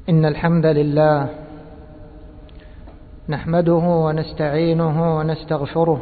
إن الحمد لله نحمده ونستعينه ونستغفره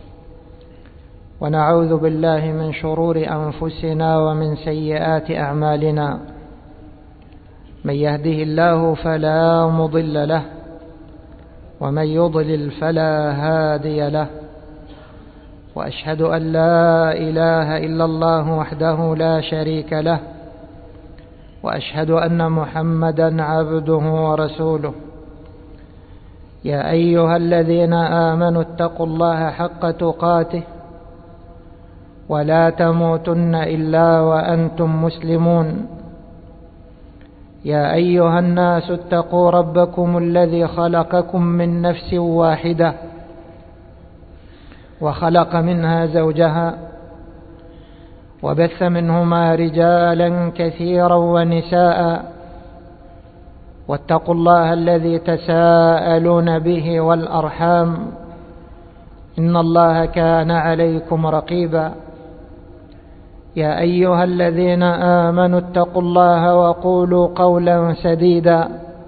ونعوذ بالله من شرور أنفسنا ومن سيئات أعمالنا. من يهده الله فلا مضل له ومن يضلل فلا هادي له، وأشهد أن لا إله إلا الله وحده لا شريك له، وأشهد أن محمدا عبده ورسوله. يا أيها الذين آمنوا اتقوا الله حق تقاته ولا تموتن إلا وأنتم مسلمون. يا أيها الناس اتقوا ربكم الذي خلقكم من نفس واحدة وخلق منها زوجها وبث منهما رجالا كثيرا ونساء، واتقوا الله الذي تساءلون به والأرحام إن الله كان عليكم رقيبا. يا أيها الذين آمنوا اتقوا الله وقولوا قولا سديدا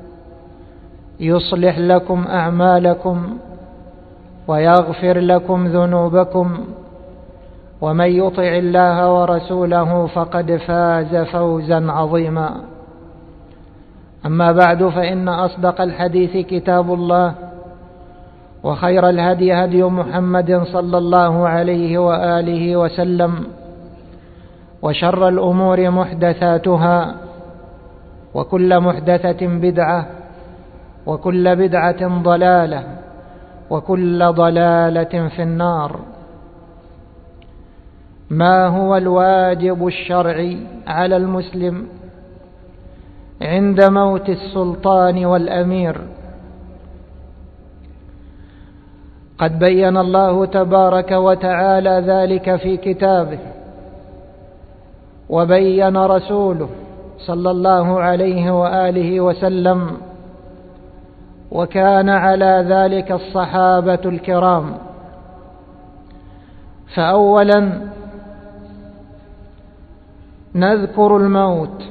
يصلح لكم أعمالكم ويغفر لكم ذنوبكم، ومن يطع الله ورسوله فقد فاز فوزا عظيما. أما بعد، فإن أصدق الحديث كتاب الله، وخير الهدي هدي محمد صلى الله عليه وآله وسلم، وشر الأمور محدثاتها، وكل محدثة بدعة، وكل بدعة ضلالة، وكل ضلالة في النار. ما هو الواجب الشرعي على المسلم عند موت السلطان والأمير؟ قد بين الله تبارك وتعالى ذلك في كتابه، وبين رسوله صلى الله عليه وآله وسلم، وكان على ذلك الصحابة الكرام. فأولا نذكر الموت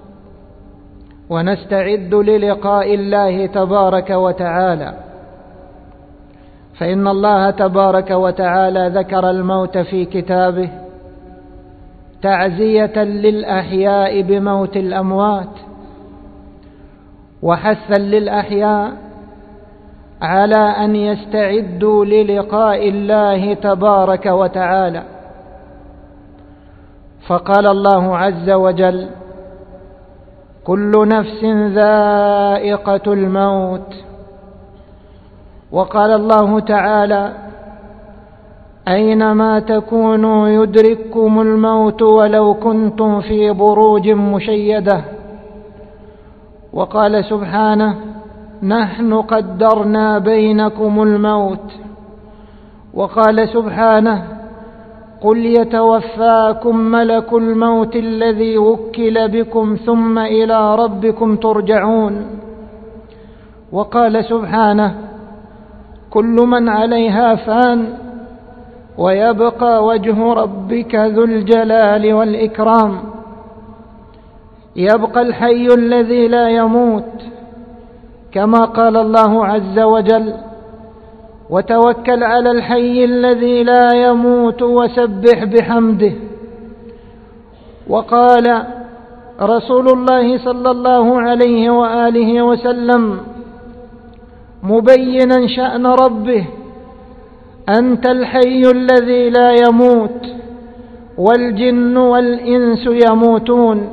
ونستعد للقاء الله تبارك وتعالى، فإن الله تبارك وتعالى ذكر الموت في كتابه تعزية للأحياء بموت الأموات، وحثا للأحياء على أن يستعدوا للقاء الله تبارك وتعالى. فقال الله عز وجل: كل نفس ذائقة الموت. وقال الله تعالى: أينما تكونوا يدرككم الموت ولو كنتم في بروج مشيدة. وقال سبحانه: نحن قدرنا بينكم الموت. وقال سبحانه: قل يتوفاكم ملك الموت الذي وكل بكم ثم إلى ربكم ترجعون. وقال سبحانه: كل من عليها فان ويبقى وجه ربك ذو الجلال والإكرام. يبقى الحي الذي لا يموت، كما قال الله عز وجل: وتوكل على الحي الذي لا يموت وسبح بحمده. وقال رسول الله صلى الله عليه وآله وسلم مبينا شأن ربه: أنت الحي الذي لا يموت والجن والإنس يموتون.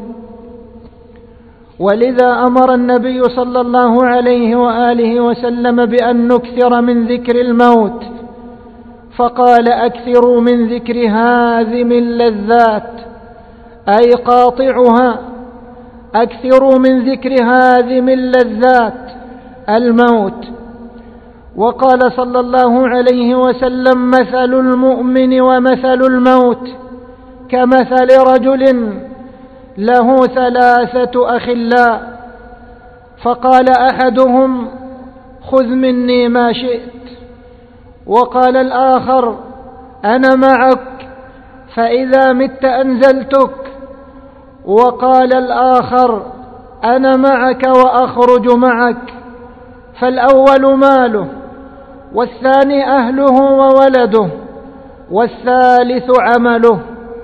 ولذا أمر النبي صلى الله عليه وآله وسلم بأن نكثر من ذكر الموت، فقال: أكثروا من ذكر هاذم اللذات، أي قاطعها. أكثروا من ذكر هاذم اللذات، الموت. وقال صلى الله عليه وسلم: مثل المؤمن ومثل الموت كمثل رجل له 3 أخلاء، فقال أحدهم: خذ مني ما شئت. وقال الآخر: أنا معك فإذا مت أنزلتك. وقال الآخر: أنا معك وأخرج معك، فالأول ماله، والثاني أهله وولده، والثالث عمله.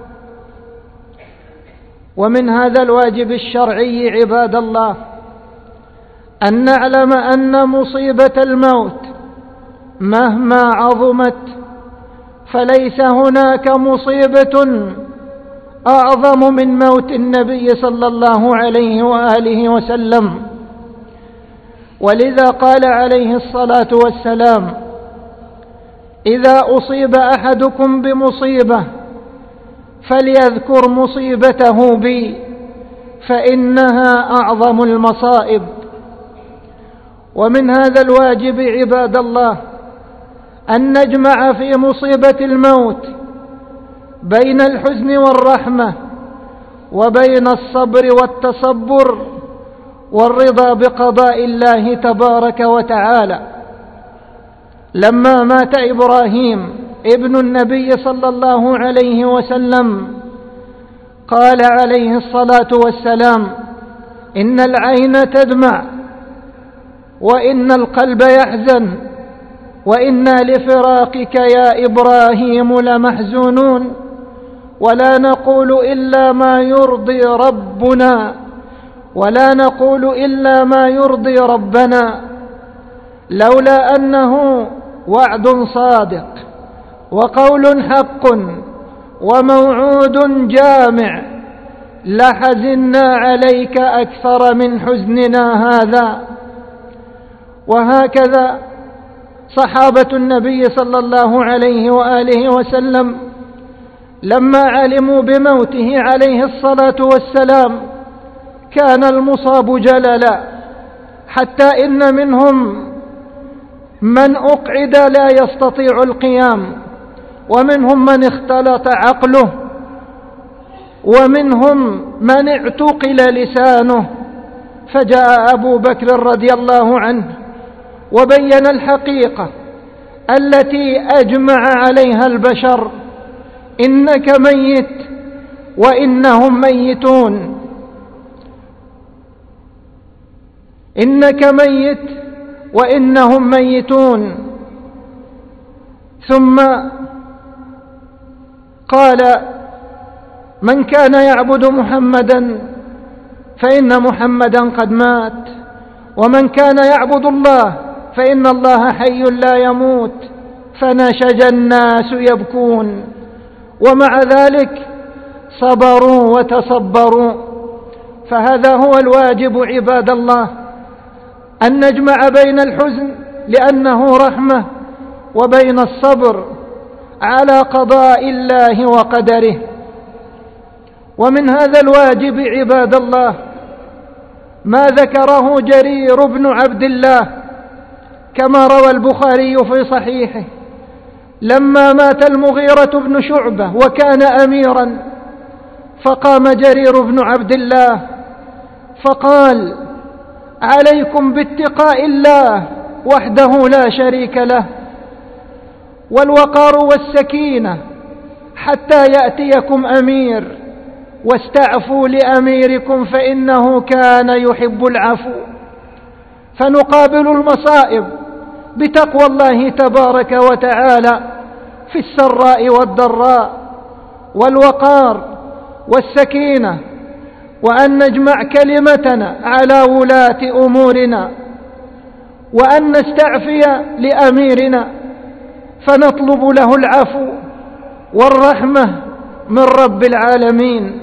ومن هذا الواجب الشرعي عباد الله أن نعلم أن مصيبة الموت مهما عظمت فليس هناك مصيبة أعظم من موت النبي صلى الله عليه وآله وسلم. ولذا قال عليه الصلاة والسلام: إذا أصيب أحدكم بمصيبة فليذكر مصيبته بي فإنها أعظم المصائب. ومن هذا الواجب عباد الله أن نجمع في مصيبة الموت بين الحزن والرحمة، وبين الصبر والتصبر، والرضا بقضاء الله تبارك وتعالى. لما مات إبراهيم ابن النبي صلى الله عليه وسلم قال عليه الصلاة والسلام: إن العين تدمع وإن القلب يحزن وإنا لفراقك يا إبراهيم لمحزونون، ولا نقول إلا ما يرضي ربنا، ولا نقول إلا ما يرضي ربنا، لولا أنه وعد صادق وقول حق وموعود جامع لحزنا عليك أكثر من حزننا هذا. وهكذا صحابة النبي صلى الله عليه وآله وسلم لما علموا بموته عليه الصلاة والسلام كان المصاب جللا، حتى إن منهم من أقعد لا يستطيع القيام، ومنهم من اختلط عقله، ومنهم من اعتقل لسانه. فجاء أبو بكر رضي الله عنه وبين الحقيقة التي أجمع عليها البشر: إنك ميت وإنهم ميتون، إنك ميت وإنهم ميتون. ثم قال: من كان يعبد محمدا فإن محمدا قد مات، ومن كان يعبد الله فإن الله حي لا يموت. فنشج الناس يبكون، ومع ذلك صبروا وتصبروا. فهذا هو الواجب عباد الله، أن نجمع بين الحزن لأنه رحمة وبين الصبر على قضاء الله وقدره. ومن هذا الواجب عباد الله ما ذكره جرير بن عبد الله كما روى البخاري في صحيحه: لما مات المغيرة بن شعبة وكان أميرا، فقام جرير بن عبد الله فقال: عليكم باتقاء الله وحده لا شريك له، والوقار والسكينة حتى يأتيكم أمير، واستعفوا لأميركم فإنه كان يحب العفو. فنقابل المصائب بتقوى الله تبارك وتعالى في السراء والضراء، والوقار والسكينة، وأن نجمع كلمتنا على ولاة أمورنا، وأن نستعفي لأميرنا فنطلب له العفو والرحمة من رب العالمين.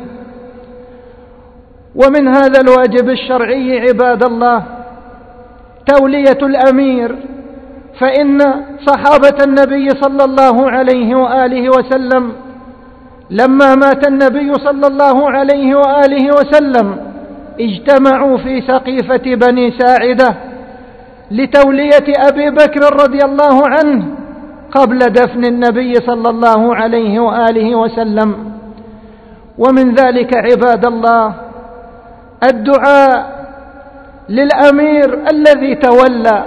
ومن هذا الواجب الشرعي عباد الله تولية الأمير، فإن صحابة النبي صلى الله عليه وآله وسلم لما مات النبي صلى الله عليه وآله وسلم اجتمعوا في سقيفة بني ساعدة لتولية أبي بكر رضي الله عنه قبل دفن النبي صلى الله عليه وآله وسلم. ومن ذلك عباد الله الدعاء للأمير الذي تولى،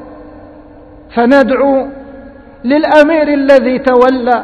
فندعو للأمير الذي تولى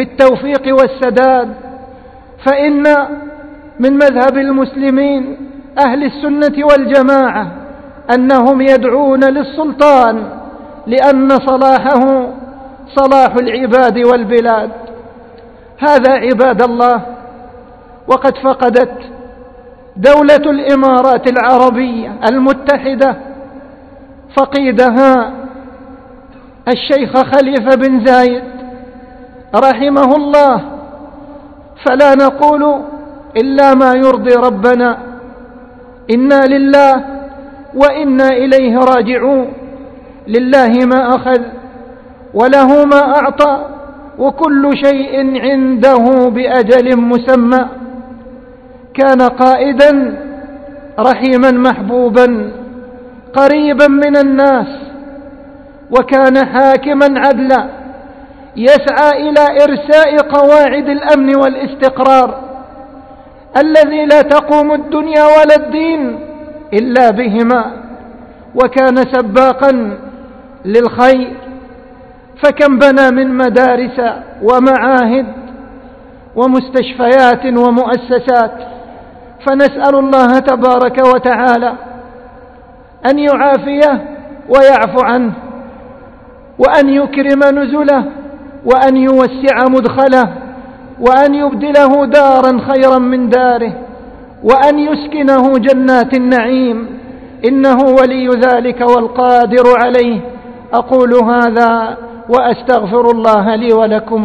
بالتوفيق والسداد، فإن من مذهب المسلمين أهل السنة والجماعة أنهم يدعون للسلطان لأن صلاحه صلاح العباد والبلاد. هذا عباد الله وقد فقدت دولة الإمارات العربية المتحدة فقيدها الشيخ خليفة بن زايد رحمه الله، فلا نقول إلا ما يرضي ربنا. إنا لله وإنا إليه راجعون. لله ما أخذ وله ما أعطى وكل شيء عنده بأجل مسمى. كان قائدا رحيما محبوبا قريبا من الناس، وكان حاكما عدلا يسعى إلى إرساء قواعد الأمن والاستقرار الذي لا تقوم الدنيا ولا الدين إلا بهما. وكان سباقا للخير، فكم بنى من مدارس ومعاهد ومستشفيات ومؤسسات. فنسأل الله تبارك وتعالى أن يعافيه ويعفو عنه، وأن يكرم نزله، وأن يوسع مدخله، وأن يبدله دارا خيرا من داره، وأن يسكنه جنات النعيم، إنه ولي ذلك والقادر عليه. أقول هذا وأستغفر الله لي ولكم.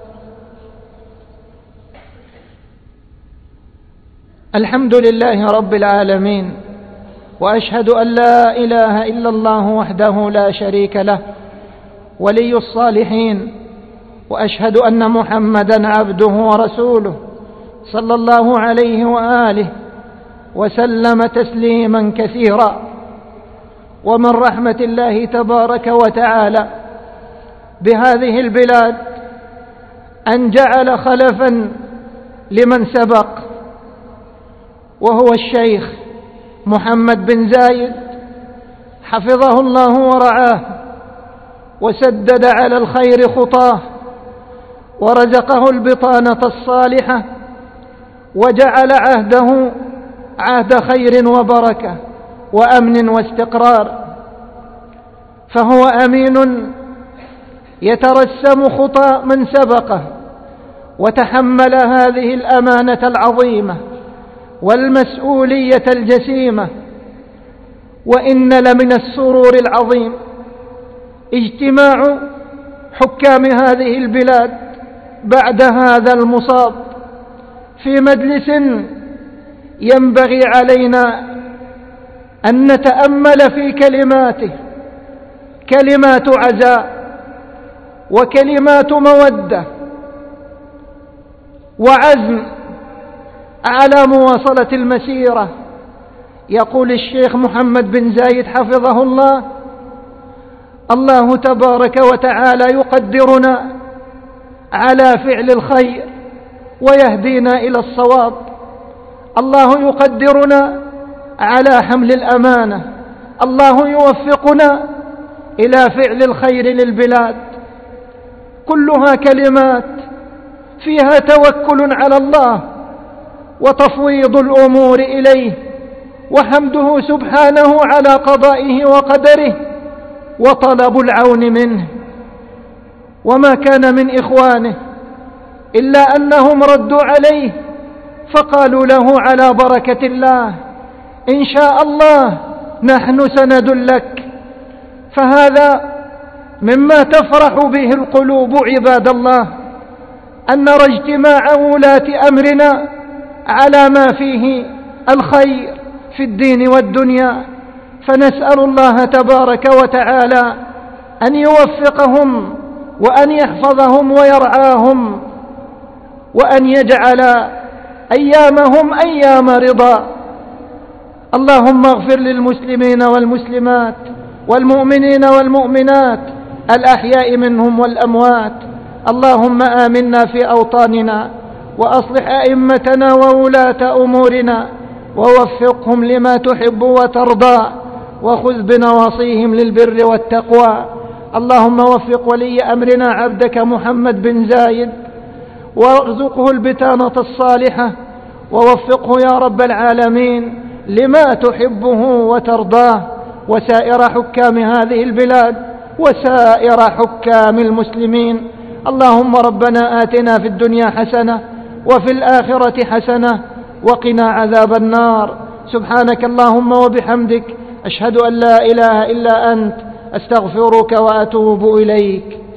الحمد لله رب العالمين، وأشهد أن لا إله إلا الله وحده لا شريك له ولي الصالحين، وأشهد أن محمدا عبده ورسوله صلى الله عليه وآله وسلم تسليما كثيرا. ومن رحمة الله تبارك وتعالى بهذه البلاد أن جعل خلفا لمن سبق، وهو الشيخ محمد بن زايد حفظه الله ورعاه، وسدد على الخير خطاه، ورزقه البطانة الصالحة، وجعل عهده عهد خير وبركة وأمن واستقرار. فهو أمين يترسم خطى من سبقه، وتحمل هذه الأمانة العظيمة والمسؤولية الجسيمة. وإن لمن السرور العظيم اجتماع حكام هذه البلاد بعد هذا المصاب في مجلس ينبغي علينا أن نتأمل في كلماته، كلمات عزاء وكلمات مودة وعزم على مواصلة المسيرة. يقول الشيخ محمد بن زايد حفظه الله: الله تبارك وتعالى يقدرنا على فعل الخير ويهدينا إلى الصواب. الله يقدرنا على حمل الأمانة. الله يوفقنا إلى فعل الخير للبلاد. كلها كلمات فيها توكل على الله وتفويض الأمور إليه، وحمده سبحانه على قضائه وقدره، وطلب العون منه. وما كان من إخوانه إلا أنهم ردوا عليه فقالوا له: على بركة الله، إن شاء الله نحن سندلك. فهذا مما تفرح به القلوب عباد الله، أن نرى اجتماع ولاة أمرنا على ما فيه الخير في الدين والدنيا. فنسأل الله تبارك وتعالى أن يوفقهم وأن يحفظهم ويرعاهم، وأن يجعل أيامهم أيام رضا. اللهم اغفر للمسلمين والمسلمات والمؤمنين والمؤمنات الأحياء منهم والأموات. اللهم آمنا في أوطاننا، وأصلح أئمتنا وولاة أمورنا، ووفقهم لما تحب وترضى، وخذ بنواصيهم للبر والتقوى. اللهم وفق ولي أمرنا عبدك محمد بن زايد، وارزقه البطانة الصالحة، ووفقه يا رب العالمين لما تحبه وترضاه، وسائر حكام هذه البلاد وسائر حكام المسلمين. اللهم ربنا آتنا في الدنيا حسنة وفي الآخرة حسنة وقنا عذاب النار. سبحانك اللهم وبحمدك، أشهد أن لا إله إلا أنت، أستغفرك وأتوب إليك.